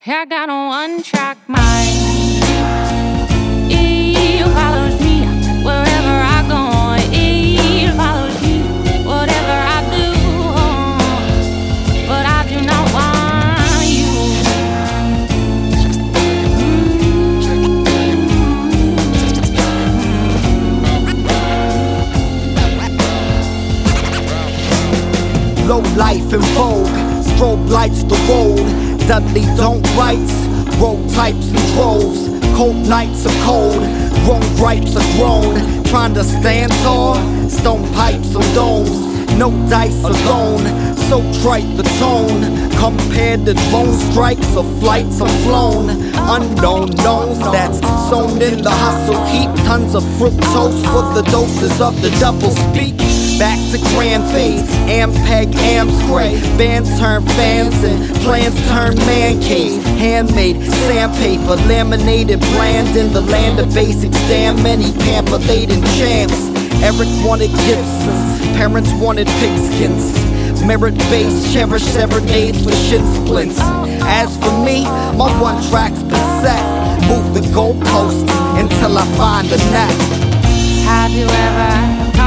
I got a one-track mind. It follows me wherever I go. It follows me whatever I do. But I do not want you. Low life in vogue, strobe lights the road. Dudley don't rights, road types and droves. Cold nights are cold, grown gripes are grown. Trying to stand tall, stone pipes or domes. No dice alone, so trite the tone. Compared to drone strikes or flights are flown. Unknown knowns that's sown in the hustle heap. Tons of fructose for the doses of the double speak. Back to grand phase, Ampeg, Amspray. Bands turn fans and plans turn man caves. Handmade sandpaper, laminated bland. In the land of basics, damn many pamper-laden champs. Eric wanted Gibsons, parents wanted pigskins. Merit-based, cherished serenades for shin splints. As for me, my one track's been set. Move the goalposts until I find the net. Have you ever